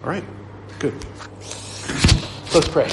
All right, good. Let's pray.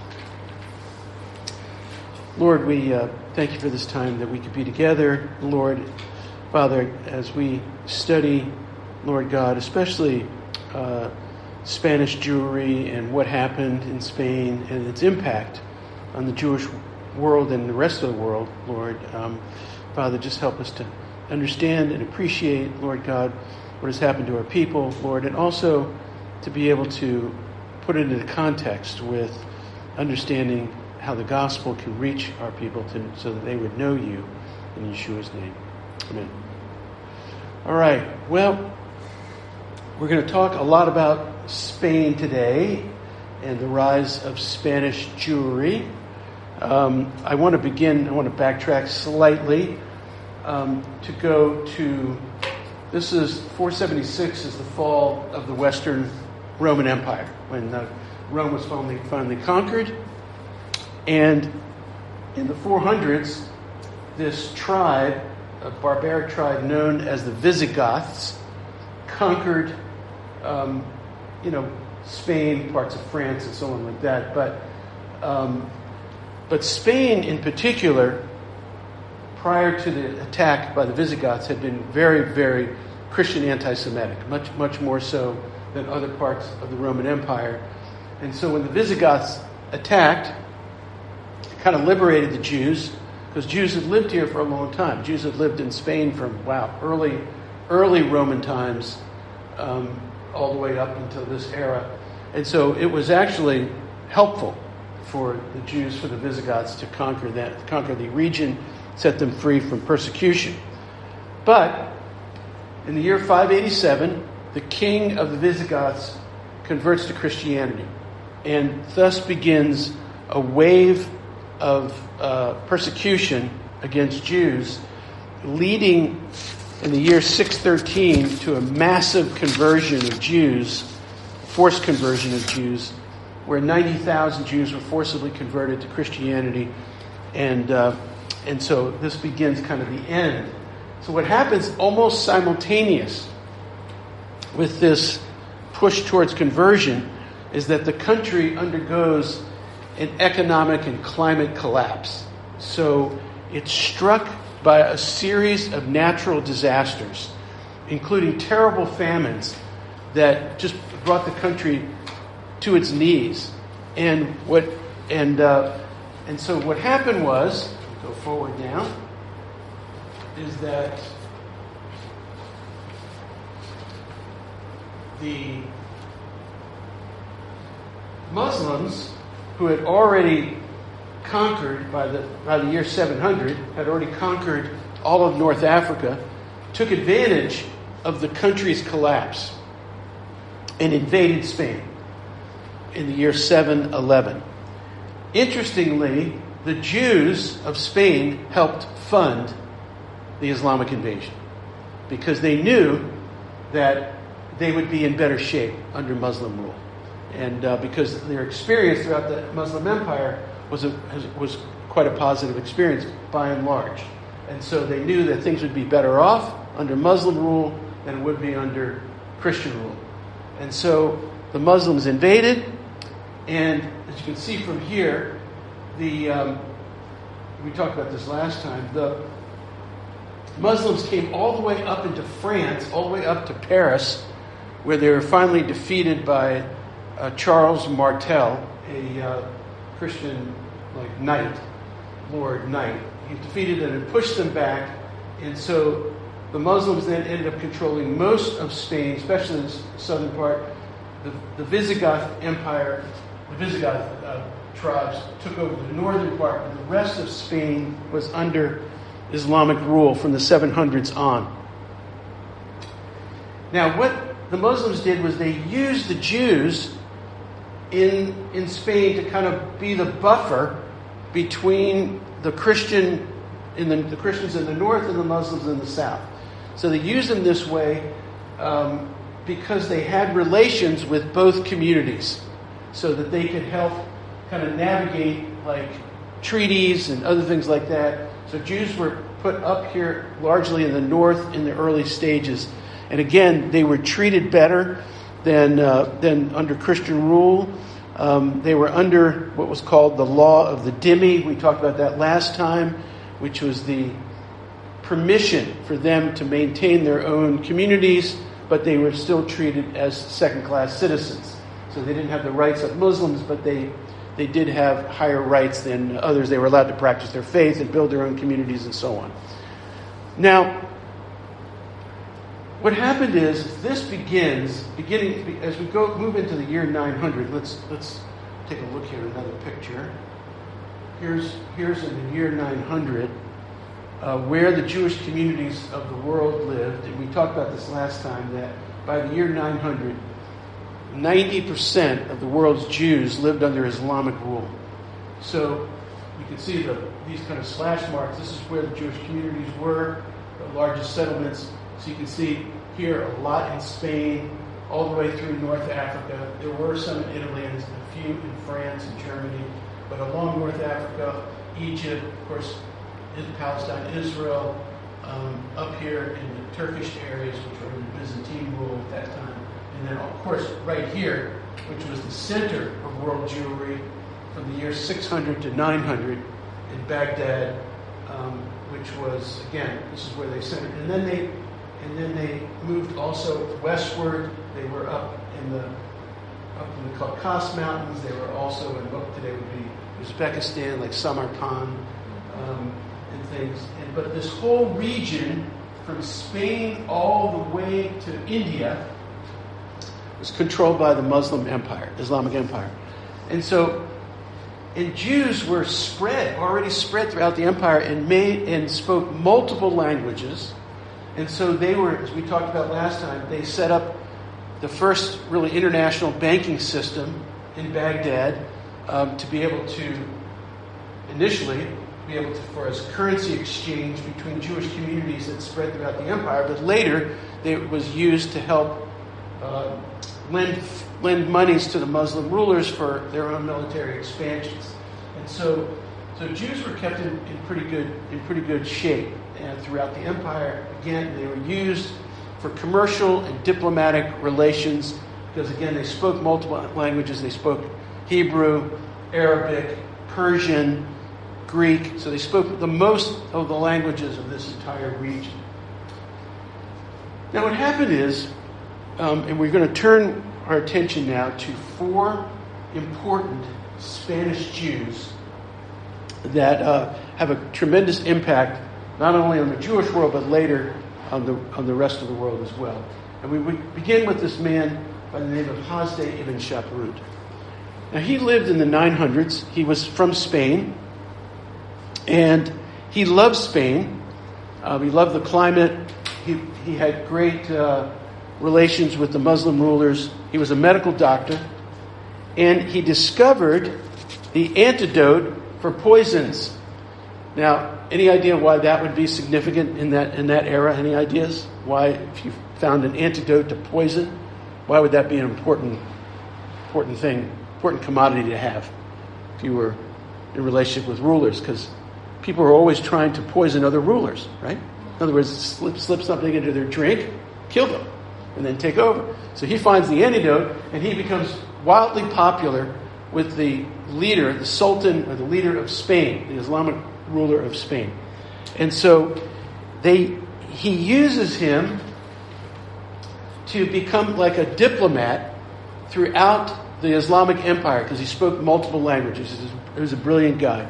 Lord, we thank you for this time that we could be together. Lord, Father, as we study, Lord God, especially Spanish Jewry and what happened in Spain and its impact on the Jewish world and the rest of the world, Lord. Father, just help us to understand and appreciate, Lord God, what has happened to our people, Lord, and also to be able to put it into context with understanding how the gospel can reach our people so that they would know you in Yeshua's name. Amen. All right. Well, we're going to talk a lot about Spain today and the rise of Spanish Jewry. I want to backtrack slightly to go to, this is 476 is the fall of the Western Roman Empire, when Rome was finally conquered. And in the 400s, this tribe, a barbaric tribe known as the Visigoths, conquered, Spain, parts of France, and so on like that. But Spain, in particular, prior to the attack by the Visigoths, had been very, very Christian anti-Semitic, much more so than other parts of the Roman Empire. And so when the Visigoths attacked, it kind of liberated the Jews, because Jews had lived here for a long time. Jews had lived in Spain from, early Roman times, all the way up until this era. And so it was actually helpful for the Jews, for the Visigoths, to conquer the region, set them free from persecution. But in the year 587, the king of the Visigoths converts to Christianity, and thus begins a wave of persecution against Jews, leading in the year 613 to a massive conversion of Jews, forced conversion of Jews, where 90,000 Jews were forcibly converted to Christianity, and so this begins kind of the end. So what happens almost simultaneous with this push towards conversion is that the country undergoes an economic and climate collapse. So it's struck by a series of natural disasters, including terrible famines that just brought the country to its knees. And so what happened was, go forward now, is that the Muslims, who had already conquered by the year 700, had already conquered all of North Africa, took advantage of the country's collapse and invaded Spain in the year 711. Interestingly, the Jews of Spain helped fund the Islamic invasion because they knew that they would be in better shape under Muslim rule. And because their experience throughout the Muslim Empire was quite a positive experience by and large. And so they knew that things would be better off under Muslim rule than it would be under Christian rule. And so the Muslims invaded, and as you can see from here, we talked about this last time, the Muslims came all the way up into France, all the way up to Paris, where they were finally defeated by Charles Martel, a Christian Lord Knight. He defeated them and pushed them back, and so the Muslims then ended up controlling most of Spain, especially in the southern part. The Visigoth Empire, the Visigoth tribes took over the northern part, and the rest of Spain was under Islamic rule from the 700s on. Now, what the Muslims did was they used the Jews in Spain to kind of be the buffer between the Christians in the north and the Muslims in the south. So they used them this way because they had relations with both communities, so that they could help kind of navigate like treaties and other things like that. So Jews were put up here largely in the north in the early stages. And again, they were treated better than under Christian rule. They were under what was called the law of the dhimmi. We talked about that last time, which was the permission for them to maintain their own communities, but they were still treated as second-class citizens. So they didn't have the rights of Muslims, but they did have higher rights than others. They were allowed to practice their faith and build their own communities and so on. Now, what happened is this beginning as we move into the year 900. Let's take a look here at another picture. Here's in the year 900 where the Jewish communities of the world lived, and we talked about this last time, that by the year 900, 90% of the world's Jews lived under Islamic rule. So you can see these kind of slash marks. This is where the Jewish communities were, the largest settlements. So you can see here a lot in Spain, all the way through North Africa. There were some in Italy and a few in France and Germany, but along North Africa, Egypt, of course, in Palestine, Israel, up here in the Turkish areas, which were under Byzantine rule at that time. And then, of course, right here, which was the center of world Jewry from the year 600 to 900 in Baghdad, which was, again, this is where they centered. And then they moved also westward. They were up in the Caucasus Mountains. They were also in what today would be Uzbekistan, like Samarkand, and things. But this whole region, from Spain all the way to India, was controlled by the Muslim Empire, Islamic Empire. And Jews were already spread throughout the empire and spoke multiple languages. And so they were, as we talked about last time, they set up the first really international banking system in Baghdad to be able to, initially, for as currency exchange between Jewish communities that spread throughout the empire, but later it was used to help lend monies to the Muslim rulers for their own military expansions. And so Jews were kept in pretty good shape throughout the empire. Again, they were used for commercial and diplomatic relations because, again, they spoke multiple languages. They spoke Hebrew, Arabic, Persian, Greek. So they spoke the most of the languages of this entire region. Now what happened is, and we're going to turn our attention now to 4 important Spanish Jews that have a tremendous impact not only on the Jewish world but later on the rest of the world as well. And we begin with this man by the name of Hasdai ibn Shaprut. Now he lived in the 900s. He was from Spain, and he loved Spain. He loved the climate. He had great relations with the Muslim rulers. He was a medical doctor, and he discovered the antidote for poisons. Now, any idea why that would be significant in that era? Any ideas why, if you found an antidote to poison, why would that be an important thing, important commodity to have if you were in relationship with rulers? Because people are always trying to poison other rulers, right? In other words, slip something into their drink, kill them, and then take over. So he finds the antidote, and he becomes wildly popular with the leader, the Sultan, or the leader of Spain, the Islamic ruler of Spain. And so he uses him to become like a diplomat throughout the Islamic Empire because he spoke multiple languages. He was a brilliant guy.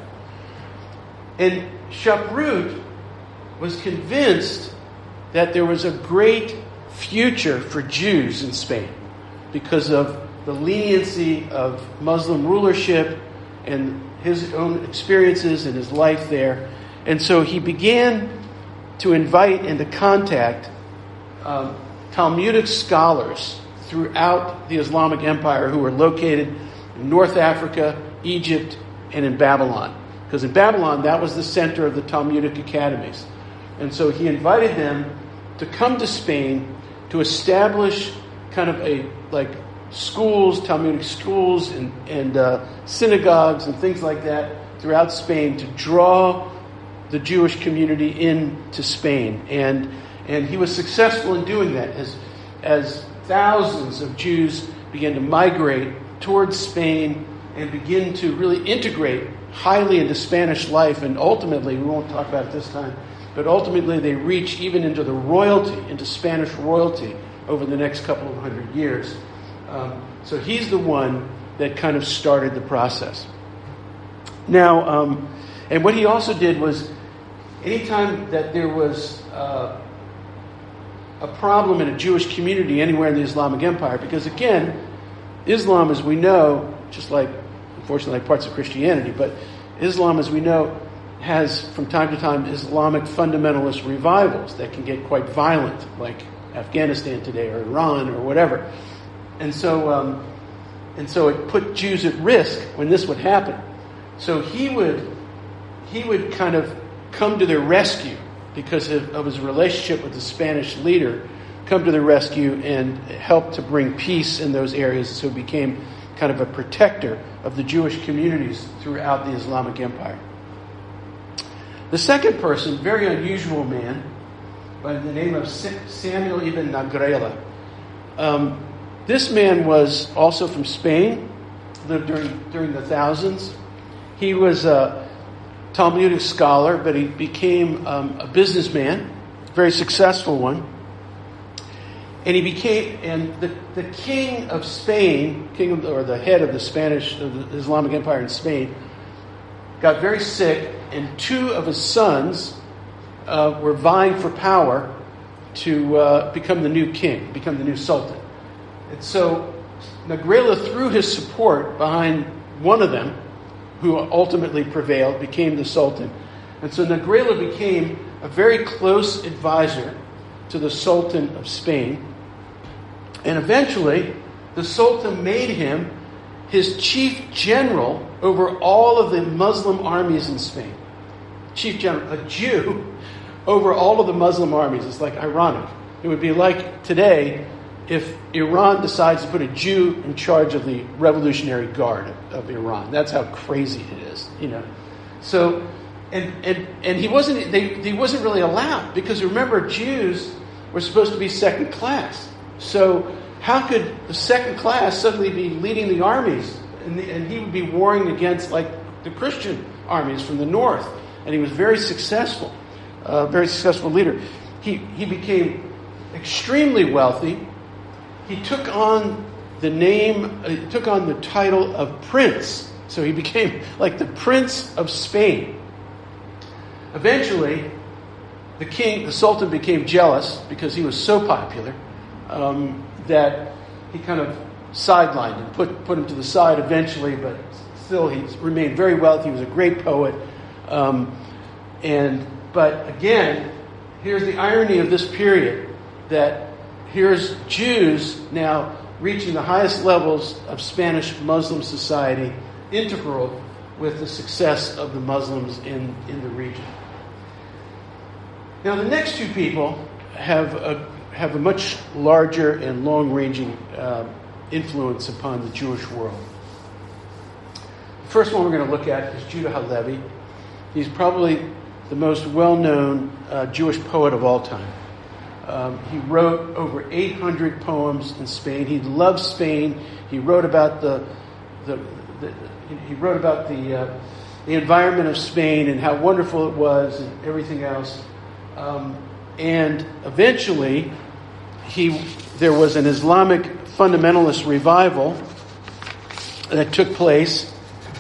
And Shaprut was convinced that there was a great future for Jews in Spain because of the leniency of Muslim rulership and his own experiences and his life there. And so he began to invite and to contact Talmudic scholars throughout the Islamic Empire who were located in North Africa, Egypt, and in Babylon. Because in Babylon, that was the center of the Talmudic academies. And so he invited them to come to Spain to establish kind of schools, Talmudic schools, and synagogues and things like that throughout Spain to draw the Jewish community into Spain. And he was successful in doing that. As thousands of Jews began to migrate towards Spain and begin to really integrate highly into Spanish life. And ultimately, we won't talk about it this time, but ultimately they reach even into the royalty, into Spanish royalty over the next couple of hundred years. So he's the one that kind of started the process. Now, and what he also did was, anytime that there was a problem in a Jewish community anywhere in the Islamic Empire, because again, Islam, as we know, just like, unfortunately, like parts of Christianity, but Islam, as we know, has from time to time Islamic fundamentalist revivals that can get quite violent, like Afghanistan today or Iran or whatever. And so it put Jews at risk when this would happen. So he would kind of come to their rescue because of his relationship with the Spanish leader, come to their rescue and help to bring peace in those areas. So he became kind of a protector of the Jewish communities throughout the Islamic Empire. The second person, very unusual man, by the name of Samuel ibn Nagrela. This man was also from Spain, lived during the thousands. He was a Talmudic scholar, but he became a businessman, a very successful one. And he became, the king of Spain, or the head of the Islamic Empire in Spain, got very sick, and two of his sons were vying for power to become the new king, become the new sultan. And so Nagrela threw his support behind one of them, who ultimately prevailed, became the sultan. And so Nagrela became a very close advisor to the Sultan of Spain. And eventually, the Sultan made him his chief general over all of the Muslim armies in Spain. Chief general, a Jew, over all of the Muslim armies. It's like ironic. It would be like today if Iran decides to put a Jew in charge of the Revolutionary Guard of Iran. That's how crazy it is, you know. So, and he wasn't really allowed, because remember, Jews were supposed to be second class. So how could the second class suddenly be leading the armies? And he would be warring against like the Christian armies from the north. And he was very successful leader. He became extremely wealthy. He took on the title of prince. So he became like the Prince of Spain. Eventually, the Sultan became jealous because he was so popular that he kind of sidelined him, put him to the side eventually, but still he remained very wealthy. He was a great poet. But again, here's the irony of this period, that here's Jews now reaching the highest levels of Spanish Muslim society, integral with the success of the Muslims in the region. Now, the next two people have a much larger and long-ranging influence upon the Jewish world. The first one we're going to look at is Judah HaLevi. He's probably the most well-known Jewish poet of all time. He wrote over 800 poems in Spain. He loved Spain. He wrote about the environment of Spain and how wonderful it was and everything else. And eventually, there was an Islamic fundamentalist revival that took place,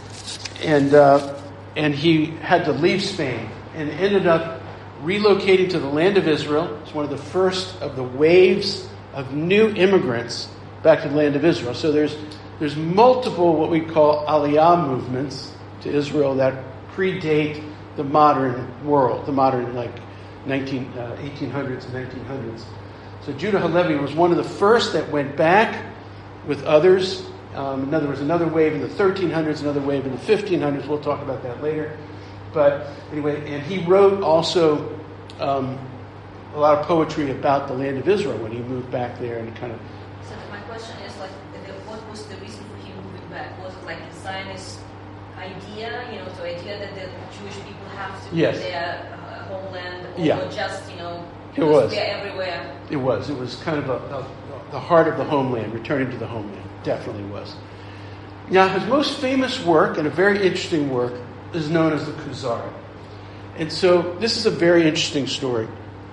and he had to leave Spain and ended up relocating to the land of Israel. It's one of the first of the waves of new immigrants back to the land of Israel. So there's multiple what we call Aliyah movements to Israel that predate the modern world, the modern 1800s and 1900s. So Judah HaLevi was one of the first that went back with others. In other words, another wave in the 1300s, another wave in the 1500s. We'll talk about that later. But anyway, and he wrote also a lot of poetry about the land of Israel when he moved back there, and kind of. So my question is, what was the reason for him moving back? Was it like the Zionist idea, the idea that the Jewish people have to be their homeland, or just, It was. We are everywhere. It was. It was kind of the heart of the homeland, returning to the homeland. Definitely was. Now, his most famous work, and a very interesting work, is known as the Kuzari. And so this is a very interesting story.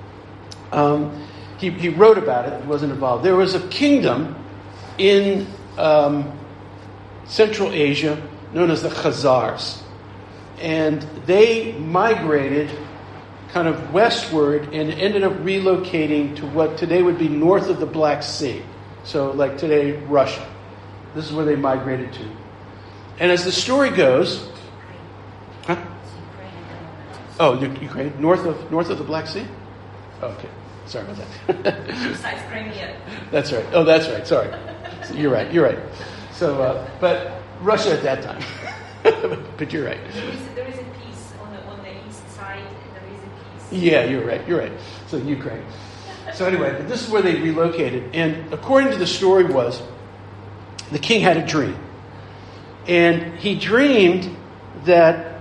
He wrote about it. He wasn't involved. There was a kingdom in Central Asia known as the Khazars. And they migrated kind of westward and ended up relocating to what today would be north of the Black Sea. So like today, Russia. This is where they migrated to. And as the story goes... Huh? Oh, Ukraine? North of the Black Sea? Okay. Sorry about that. Besides Crimea. That's right. Oh, that's right. Sorry. You're right. So, but Russia at that time. But you're right. There is a peace on the east side. There is a peace. Yeah, you're right. So Ukraine. So anyway, but this is where they relocated. And according to the story was, the king had a dream. And he dreamed that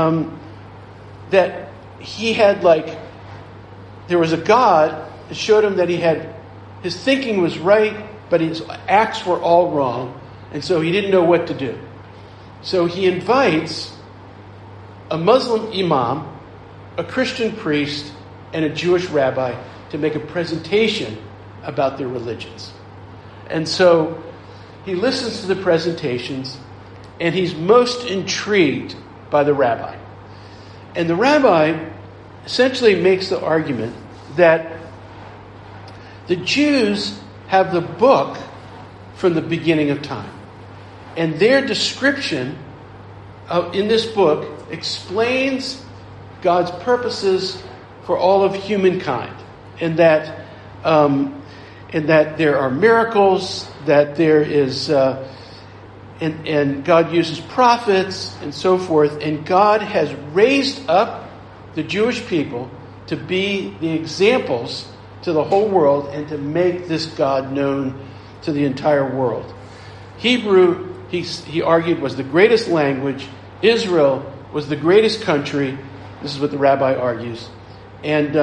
that he had there was a God that showed him that his thinking was right, but his acts were all wrong. And so he didn't know what to do. So he invites a Muslim imam, a Christian priest, and a Jewish rabbi to make a presentation about their religions. And so he listens to the presentations, and he's most intrigued by the rabbi. And the rabbi essentially makes the argument that the Jews have the book from the beginning of time. And their description in this book explains God's purposes for all of humankind. And that there are miracles, that there is... And God uses prophets and so forth. And God has raised up the Jewish people to be the examples to the whole world and to make this God known to the entire world. Hebrew, he argued, was the greatest language. Israel was the greatest country. This is what the rabbi argues. And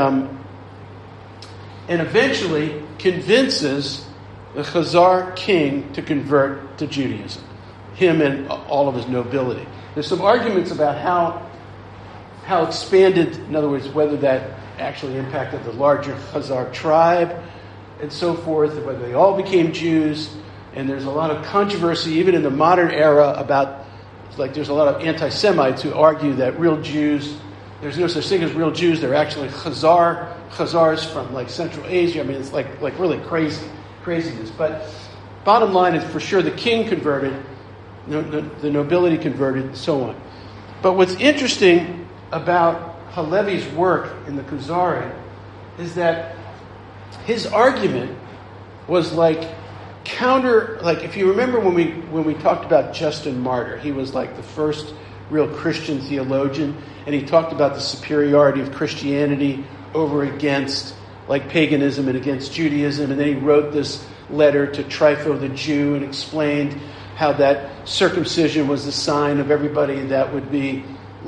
eventually convinces the Khazar king to convert to Judaism. Him and all of his nobility. There's some arguments about how expanded, in other words, whether that actually impacted the larger Khazar tribe and so forth, whether they all became Jews. And there's a lot of controversy, even in the modern era, about, there's a lot of anti-Semites who argue that real Jews, there's no such thing as real Jews. They're actually Khazars from Central Asia. I mean, it's like really craziness. But bottom line is, for sure, the king converted, the nobility converted, and so on. But what's interesting about Halevi's work in the Kuzari is that his argument was counter, if you remember when we talked about Justin Martyr, he was the first real Christian theologian, and he talked about the superiority of Christianity over against paganism and against Judaism, and then he wrote this letter to Trypho the Jew and explained how that circumcision was the sign of everybody that would be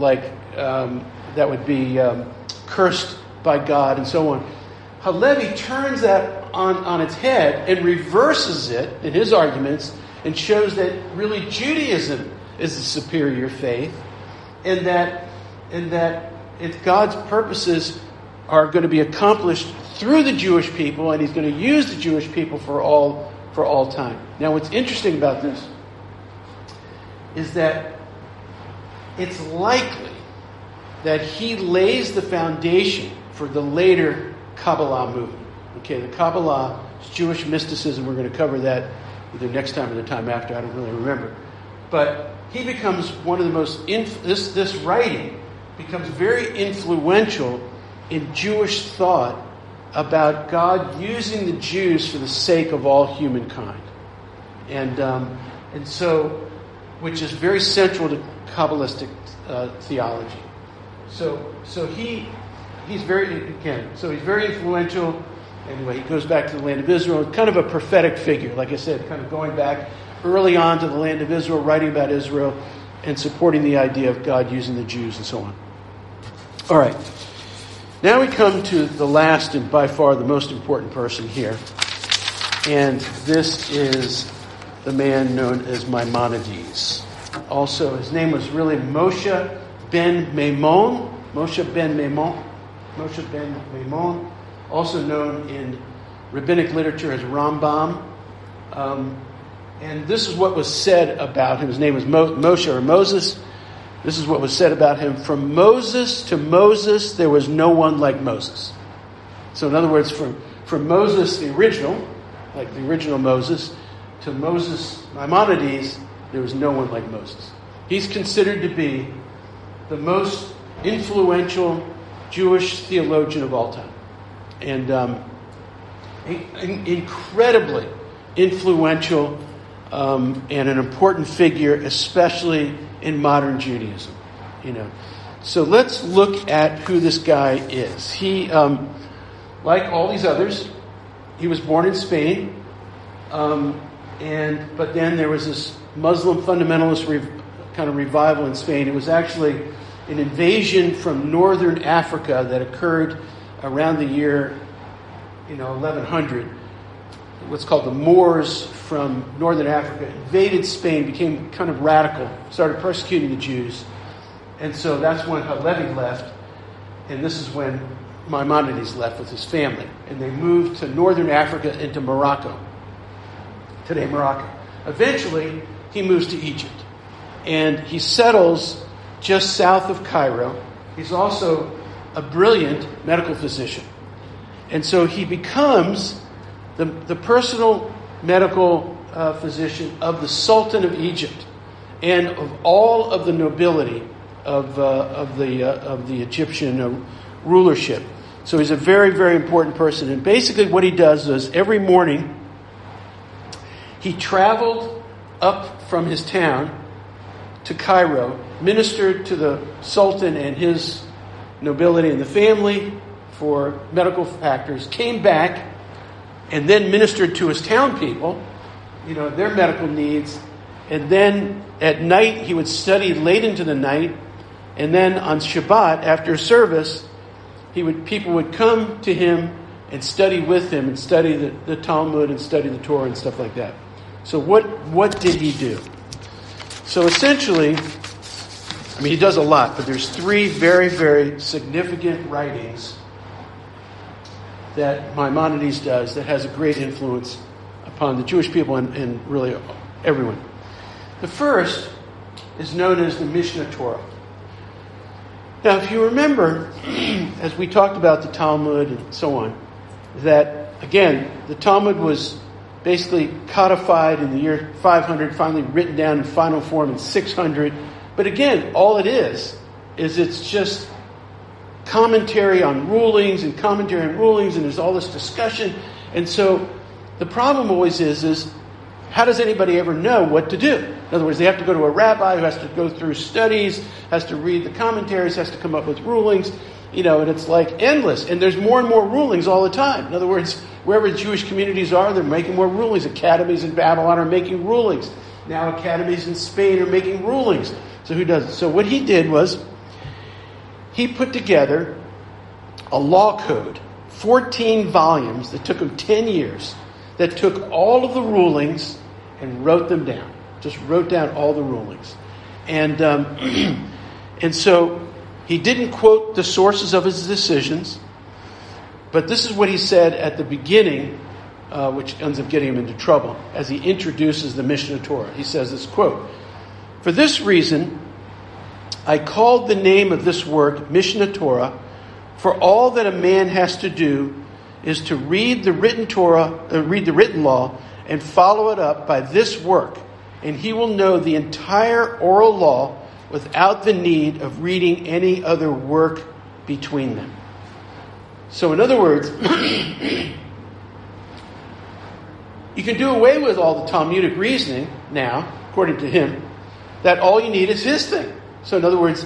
cursed by God and so on. Halevi turns that on its head and reverses it in his arguments and shows that really Judaism is the superior faith, and that God's purposes are going to be accomplished through the Jewish people, and he's going to use the Jewish people for all time. Now, what's interesting about this is that it's likely that he lays the foundation for the later Kabbalah movement. Okay, the Kabbalah is Jewish mysticism. We're going to cover that either next time or the time after. I don't really remember. But he becomes one of the most... This writing becomes very influential in Jewish thought about God using the Jews for the sake of all humankind. And so, which is very central to Kabbalistic theology. So he's very influential. Anyway, he goes back to the land of Israel, kind of a prophetic figure, like I said, kind of going back early on to the land of Israel, writing about Israel, and supporting the idea of God using the Jews and so on. All right. Now we come to the last and by far the most important person here. And this is the man known as Maimonides. Also, his name was really Moshe ben Maimon. Moshe ben Maimon, also known in rabbinic literature as Rambam. And this is what was said about him. His name was Moshe or Moses. This is what was said about him. From Moses to Moses, there was no one like Moses. So in other words, from Moses, the original, like the original Moses, to Moses, Maimonides, there was no one like Moses. He's considered to be the most influential Jewish theologian of all time. And incredibly influential and an important figure, especially in modern Judaism. So let's look at who this guy is. He, like all these others, he was born in Spain, but then there was this Muslim fundamentalist kind of revival in Spain. It was actually an invasion from northern Africa that occurred around the year 1100. What's called the Moors from northern Africa invaded Spain, became kind of radical, started persecuting the Jews. And so that's when Halevi left, and this is when Maimonides left with his family. And they moved to northern Africa into Morocco, today Morocco. Eventually, he moves to Egypt, and he settles just south of Cairo. He's also a brilliant medical physician. And so he becomes the personal medical physician of the Sultan of Egypt and of all of the nobility of the Egyptian rulership. So he's a very, very important person. And basically what he does is every morning he traveled up from his town to Cairo, ministered to the Sultan and his nobility and the family for medical factors, came back, and then ministered to his town people, their medical needs. And then at night, he would study late into the night. And then on Shabbat, after service, people would come to him and study with him and study the Talmud and study the Torah and stuff like that. So what did he do? So essentially, he does a lot, but there's three very, very significant writings that Maimonides does that has a great influence upon the Jewish people and really everyone. The first is known as the Mishnah Torah. Now, if you remember, as we talked about the Talmud and so on, that, again, the Talmud was basically codified in the year 500, finally written down in final form in 600. But again, all it is it's just commentary on rulings, and there's all this discussion. And so the problem always is how does anybody ever know what to do? In other words, they have to go to a rabbi who has to go through studies, has to read the commentaries, has to come up with rulings, and it's like endless. And there's more and more rulings all the time. In other words, wherever Jewish communities are, they're making more rulings. Academies in Babylon are making rulings. Now academies in Spain are making rulings. So who does it? So what he did was he put together a law code, 14 volumes that took him 10 years, that took all of the rulings and wrote them down. Just wrote down all the rulings. And so he didn't quote the sources of his decisions, but this is what he said at the beginning, which ends up getting him into trouble, as he introduces the Mishnah Torah. He says this, quote, "For this reason, I called the name of this work Mishnah Torah, for all that a man has to do is to read the written law, and follow it up by this work, and he will know the entire oral law without the need of reading any other work between them." So in other words, you can do away with all the Talmudic reasoning now, according to him, that all you need is his thing. So in other words,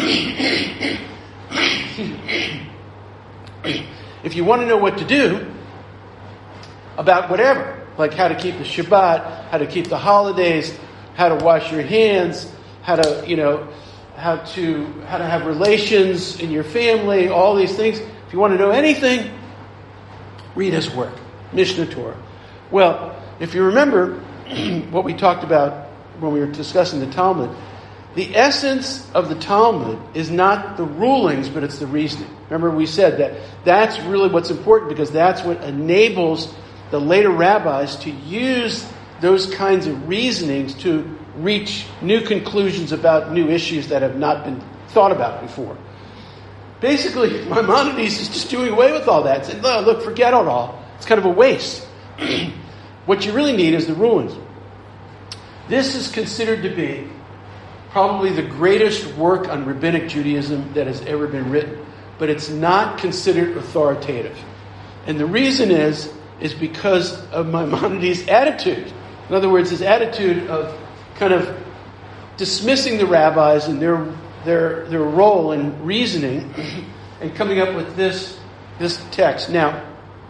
if you want to know what to do about whatever, like how to keep the Shabbat, how to keep the holidays, how to wash your hands, how to have relations in your family, all these things. If you want to know anything, read his work, Mishneh Torah. Well, if you remember what we talked about when we were discussing the Talmud, the essence of the Talmud is not the rulings, but it's the reasoning. Remember we said that that's really what's important, because that's what enables the later rabbis to use those kinds of reasonings to reach new conclusions about new issues that have not been thought about before. Basically, Maimonides is just doing away with all that. Saying, look, forget it all. It's kind of a waste. What you really need is the rulings. This is considered to be probably the greatest work on rabbinic Judaism that has ever been written. But it's not considered authoritative. And the reason is because of Maimonides' attitude. In other words, his attitude of kind of dismissing the rabbis and their role in reasoning and coming up with this text. Now,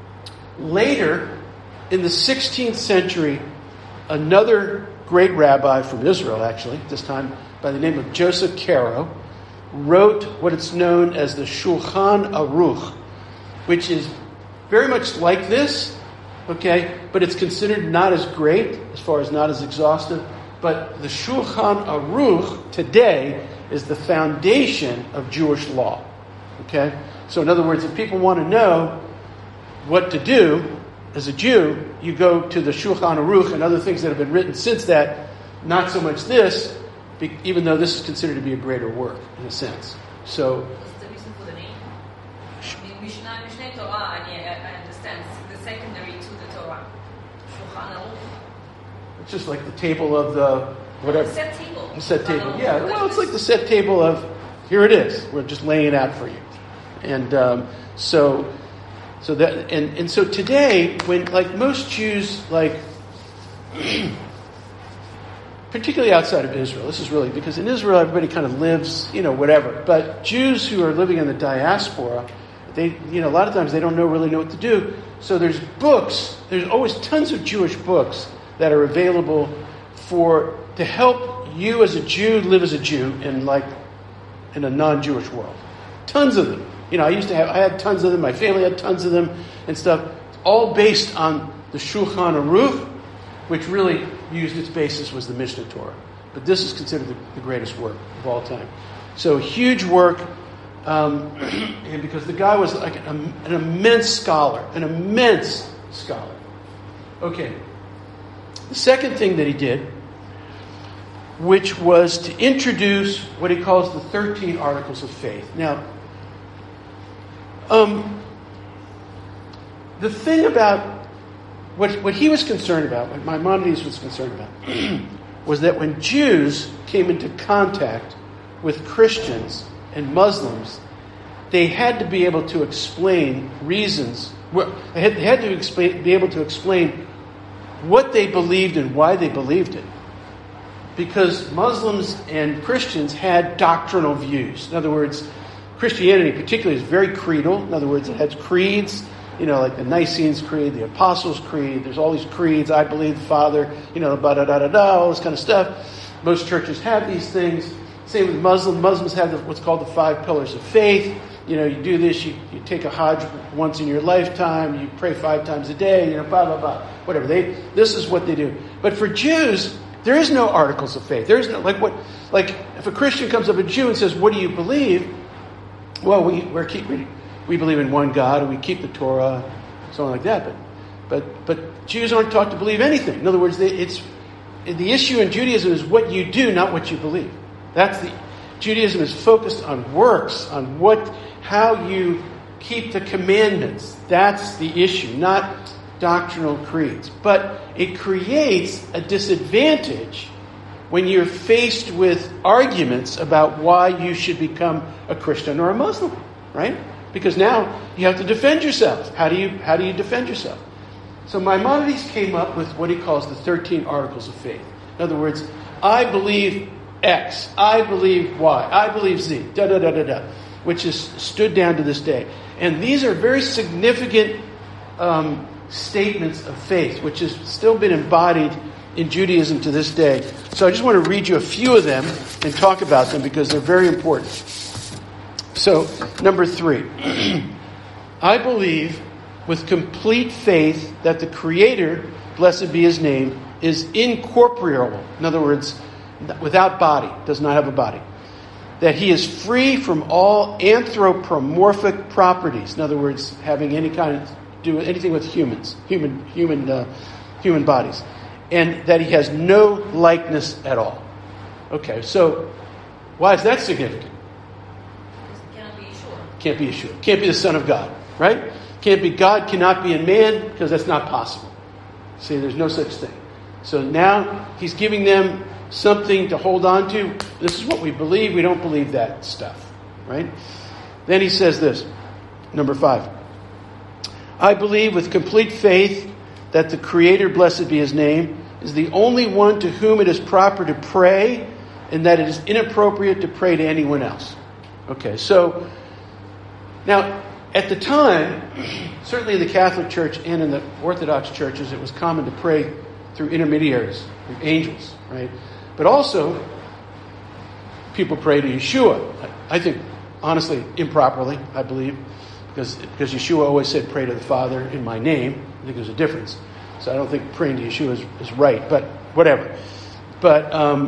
later, in the 16th century, another great rabbi from Israel, actually, this time by the name of Joseph Caro, wrote what is known as the Shulchan Aruch, which is very much like this, okay, but it's considered not as great, as far as not as exhaustive. But the Shulchan Aruch today is the foundation of Jewish law, okay? So in other words, if people want to know what to do as a Jew, you go to the Shulchan Aruch and other things that have been written since that, not so much this, even though this is considered to be a greater work, in a sense. So, what's the reason for the name? I mean, Mishneh Torah, I understand, it's the secondary to the Torah. Shulchan Aruch. it's just like the table of the whatever. The set table. The set table, yeah. Well, it's like the set table of, here it is. We're just laying it out for you. And so that and so today, when like most Jews, like particularly outside of Israel, this is really because in Israel everybody kind of lives, whatever. But Jews who are living in the diaspora, they, a lot of times they don't really know what to do. So there's books. There's always tons of Jewish books that are available to help you as a Jew live as a Jew in a non-Jewish world. Tons of them. I had tons of them. My family had tons of them and stuff. All based on the Shulchan Aruch, which really used its basis was the Mishneh Torah. But this is considered the greatest work of all time. So huge work, and because the guy was like an immense scholar. Okay. The second thing that he did, which was to introduce what he calls the 13 Articles of Faith. Now, the thing about what he was concerned about, what Maimonides was concerned about, was that when Jews came into contact with Christians and Muslims, they had to be able to explain reasons. They had to be able to explain what they believed and why they believed it. Because Muslims and Christians had doctrinal views. In other words, Christianity particularly is very creedal. In other words, it has creeds, like the Nicene Creed, the Apostles' Creed. There's all these creeds. I believe the Father, all this kind of stuff. Most churches have these things. Same with Muslims. Muslims have what's called the 5 pillars of faith. You do this, you take a Hajj once in your lifetime, you pray 5 times a day, blah, blah, blah. Whatever. This is what they do. But for Jews, there is no articles of faith. There is no, if a Christian comes up, a Jew, and says, what do you believe? Well, we believe in one God, and we keep the Torah, something like that. But Jews aren't taught to believe anything. In other words, the issue in Judaism is what you do, not what you believe. Judaism is focused on works, on how you keep the commandments. That's the issue, not doctrinal creeds. But it creates a disadvantage when you're faced with arguments about why you should become a Christian or a Muslim, right? Because now you have to defend yourself. How do you defend yourself? So Maimonides came up with what he calls the 13 Articles of Faith. In other words, I believe X, I believe Y, I believe Z, which is stood down to this day. And these are very significant statements of faith, which has still been embodied in Judaism to this day. So I just want to read you a few of them and talk about them because they're very important. So, number 3. I believe with complete faith that the Creator, blessed be his name, is incorporeal. In other words, without body, does not have a body. That he is free from all anthropomorphic properties. In other words, having any kind of do anything with humans, human bodies, and that he has no likeness at all. Okay, so why is that significant? Can't be Yeshua. Can't be the Son of God, right? Can't be God, cannot be in man, because that's not possible. See, there's no such thing. So now he's giving them something to hold on to. This is what we believe. We don't believe that stuff, right? Then he says this, number 5. I believe with complete faith that the Creator, blessed be his name, is the only one to whom it is proper to pray, and that it is inappropriate to pray to anyone else. Okay, so now at the time, certainly in the Catholic Church and in the Orthodox churches, it was common to pray through intermediaries, through angels, right? But also, people pray to Yeshua. I think, honestly, improperly, I believe, because Yeshua always said, pray to the Father in my name. I think there's a difference. So I don't think praying to Yeshua is right, but whatever. But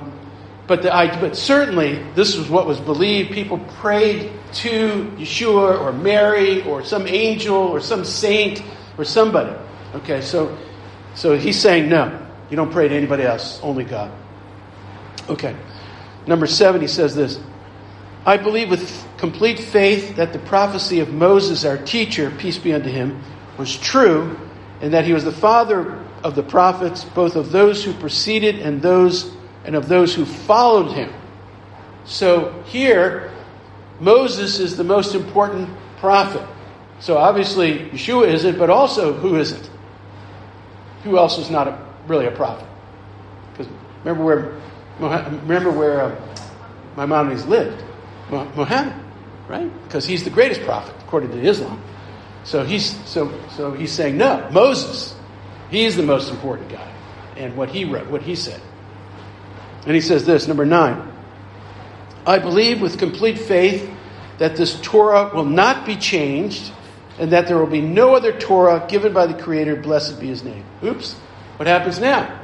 certainly, this was what was believed. People prayed to Yeshua or Mary or some angel or some saint or somebody. Okay, so he's saying, no, you don't pray to anybody else, only God. Okay, number 7, he says this. I believe with complete faith that the prophecy of Moses, our teacher, peace be unto him, was true, and that he was the father of the prophets, both of those who preceded and of those who followed him. So here, Moses is the most important prophet. So obviously Yeshua isn't, but also who isn't? Who else is not really a prophet? Because remember where Maimonides lived? Muhammad, right? Because he's the greatest prophet according to Islam. So he's saying no, Moses. He is the most important guy, and what he wrote, what he said. And he says this, number 9. I believe with complete faith that this Torah will not be changed, and that there will be no other Torah given by the Creator, blessed be his name. Oops, what happens now?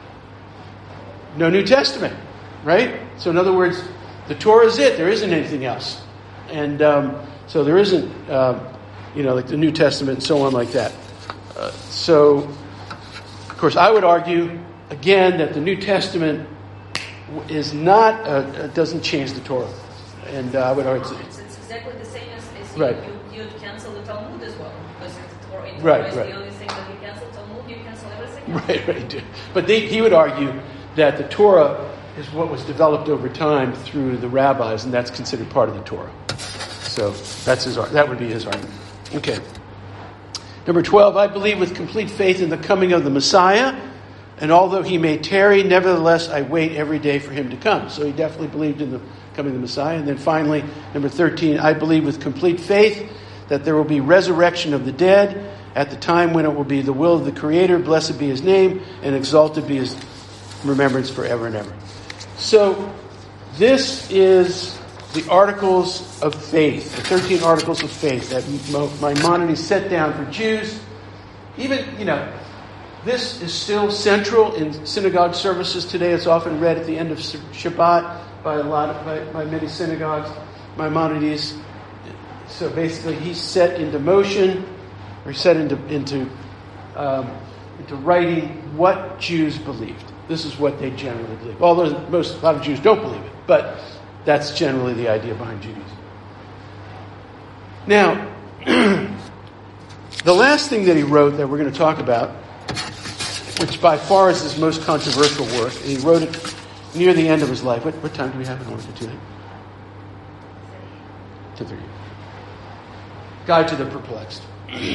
No New Testament, right? So in other words, the Torah is it. There isn't anything else. And so there isn't, like the New Testament and so on like that. So, of course, I would argue, again, that the New Testament is not, doesn't change the Torah. And I would argue... It's exactly the same as right. you'd cancel the Talmud as well. Because the Torah is the only thing that you cancel. Talmud, you cancel everything. Right. But he would argue that the Torah is what was developed over time through the rabbis, and that's considered part of the Torah. So that would be his argument. Okay. Number 12, I believe with complete faith in the coming of the Messiah, and although he may tarry, nevertheless I wait every day for him to come. So he definitely believed in the coming of the Messiah. And then finally, number 13, I believe with complete faith that there will be resurrection of the dead at the time when it will be the will of the Creator, blessed be his name, and exalted be his remembrance forever and ever. So this is the articles of faith, the 13 articles of faith that Maimonides set down for Jews. Even, this is still central in synagogue services today. It's often read at the end of Shabbat by many synagogues. Maimonides. So basically, he set into motion, or set into writing what Jews believed. This is what they generally believe. Although a lot of Jews don't believe it, but that's generally the idea behind Judaism. Now, the last thing that he wrote that we're going to talk about, which by far is his most controversial work, and he wrote it near the end of his life. What time do we have in order to do that? 10:30. Guide to the Perplexed.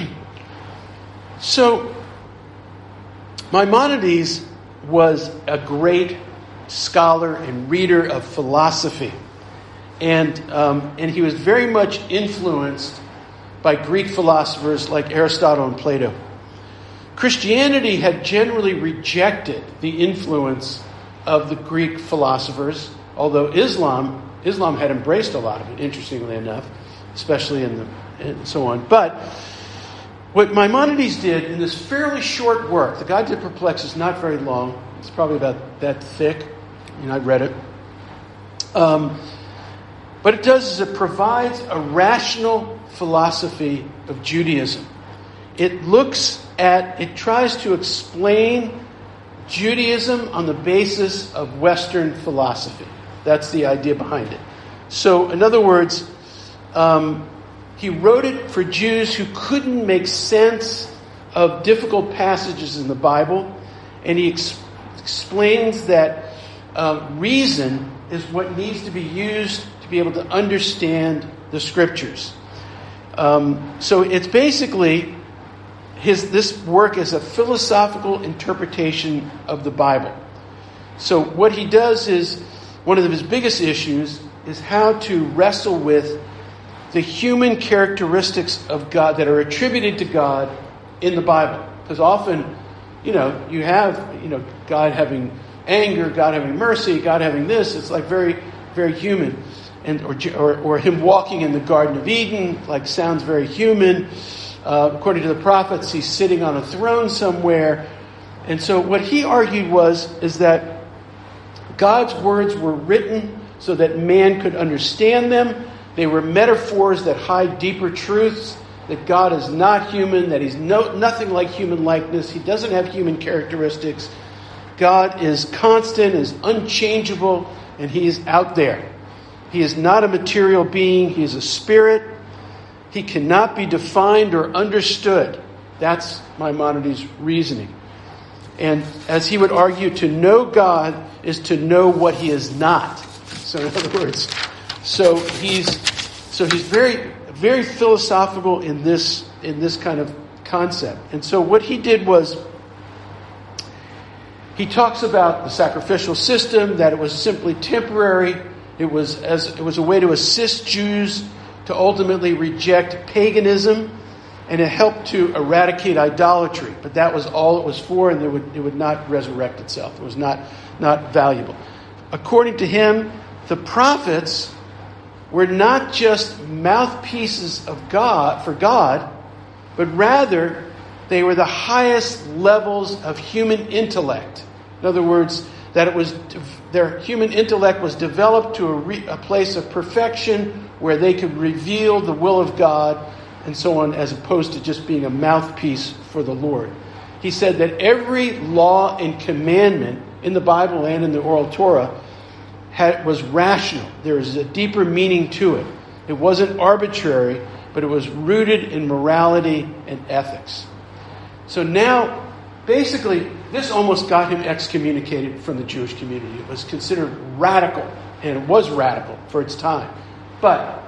So, Maimonides was a great scholar and reader of philosophy. And he was very much influenced by Greek philosophers like Aristotle and Plato. Christianity had generally rejected the influence of the Greek philosophers, although Islam had embraced a lot of it, interestingly enough, especially and so on. But what Maimonides did in this fairly short work, the Guide to the Perplexed is not very long. It's probably about that thick. I read it. But it does is it provides a rational philosophy of Judaism. It tries to explain Judaism on the basis of Western philosophy. That's the idea behind it. So, in other words, he wrote it for Jews who couldn't make sense of difficult passages in the Bible, and he explains that reason is what needs to be used to be able to understand the Scriptures. So it's basically this work is a philosophical interpretation of the Bible. So what he does is, one of his biggest issues is how to wrestle with the human characteristics of God that are attributed to God in the Bible. Because often, you have, God having anger, God having mercy, God having this. It's like very, very human. Or him walking in the Garden of Eden, sounds very human. According to the prophets, he's sitting on a throne somewhere. And so what he argued is that God's words were written so that man could understand them. They were metaphors that hide deeper truths, that God is not human, that he's nothing like human likeness. He doesn't have human characteristics. God is constant, is unchangeable, and he is out there. He is not a material being. He is a spirit. He cannot be defined or understood. That's Maimonides' reasoning. And as he would argue, to know God is to know what he is not. So in other words, so he's very, very philosophical in this kind of concept. And so what he did was, he talks about the sacrificial system, that it was simply temporary. It was a way to assist Jews to ultimately reject paganism, and it helped to eradicate idolatry. But that was all it was for, and it would not resurrect itself. It was not valuable. According to him, the prophets were not just mouthpieces of God for God, but rather they were the highest levels of human intellect. In other words, that their human intellect was developed to a place of perfection where they could reveal the will of God and so on, as opposed to just being a mouthpiece for the Lord. He said that every law and commandment in the Bible and in the Oral Torah was rational. There was a deeper meaning to it. It wasn't arbitrary, but it was rooted in morality and ethics. So now, basically, this almost got him excommunicated from the Jewish community. It was considered radical, and it was radical for its time. But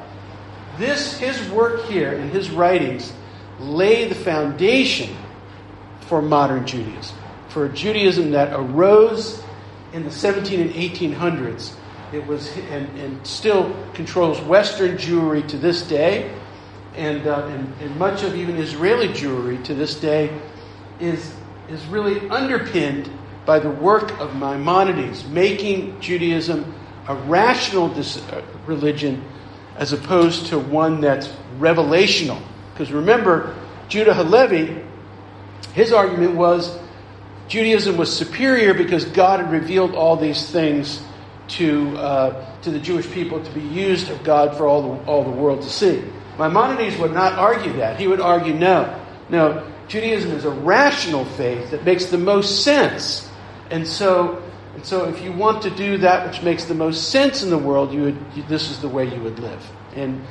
his work here and his writings lay the foundation for modern Judaism, for a Judaism that arose in the 17 and 1800s. It was and still controls Western Jewry to this day, and much of even Israeli Jewry to this day is really underpinned by the work of Maimonides, making Judaism a rational religion as opposed to one that's revelational. Because remember, Judah Halevi, his argument was Judaism was superior because God had revealed all these things to the Jewish people to be used of God for all the world to see. Maimonides would not argue that. He would argue, no, Judaism is a rational faith that makes the most sense. And so if you want to do that which makes the most sense in the world, this is the way you would live. And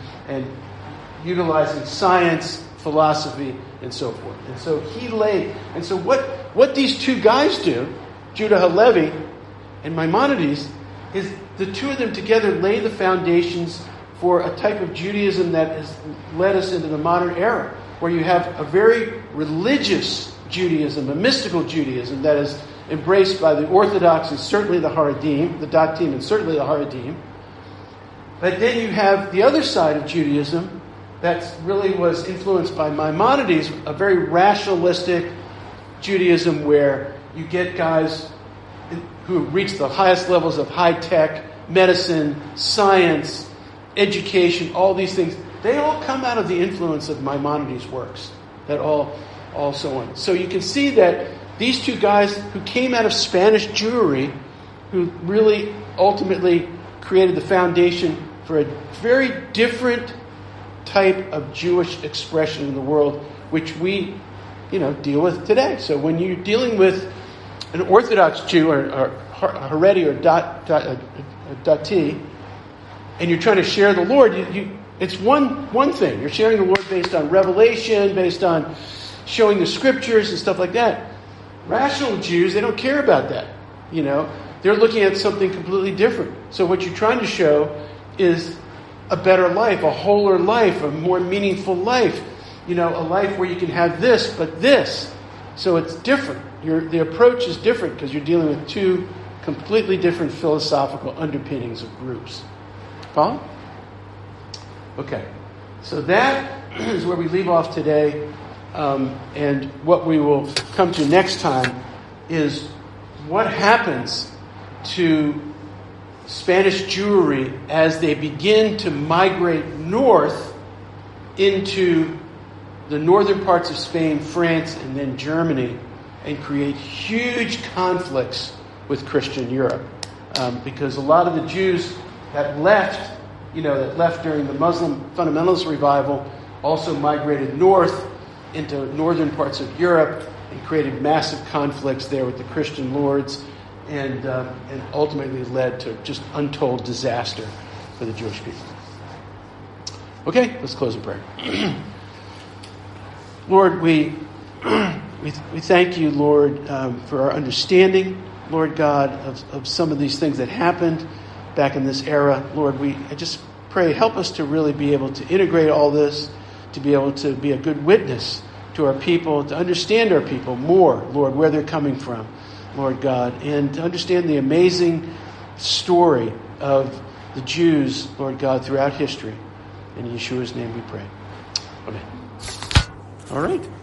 utilizing science, philosophy, and so forth. And so and so what these two guys do, Judah Halevi and Maimonides, is the two of them together lay the foundations for a type of Judaism that has led us into the modern era, where you have a very religious Judaism, a mystical Judaism that is embraced by the Orthodox and certainly the Haredim, the Datim and certainly the Haredim. But then you have the other side of Judaism that really was influenced by Maimonides, a very rationalistic Judaism where you get guys who reach the highest levels of high-tech, medicine, science, education, all these things. They all come out of the influence of Maimonides' works. that all so on. So you can see that these two guys who came out of Spanish Jewry, who really ultimately created the foundation for a very different type of Jewish expression in the world, which we, deal with today. So when you're dealing with an Orthodox Jew or Haredi or Dati, and you're trying to share the Lord, it's one thing. You're sharing the Lord based on revelation, based on showing the scriptures and stuff like that. Rational Jews, they don't care about that. They're looking at something completely different. So what you're trying to show is a better life, a wholer life, a more meaningful life. A life where you can have this, but this. So it's different. The approach is different because you're dealing with two completely different philosophical underpinnings of groups. Follow? Okay. So that is where we leave off today. And what we will come to next time is what happens to Spanish Jewry as they begin to migrate north into the northern parts of Spain, France, and then Germany, and create huge conflicts with Christian Europe. Because a lot of the Jews that left during the Muslim fundamentalist revival also migrated north into northern parts of Europe and created massive conflicts there with the Christian lords, and ultimately led to just untold disaster for the Jewish people. Okay, let's close in prayer. Lord, we thank you, Lord, for our understanding, Lord God, of some of these things that happened back in this era. Lord, I just pray, help us to really be able to integrate all this, to be able to be a good witness to our people, to understand our people more, Lord, where they're coming from, Lord God, and to understand the amazing story of the Jews, Lord God, throughout history. In Yeshua's name we pray. Amen. All right.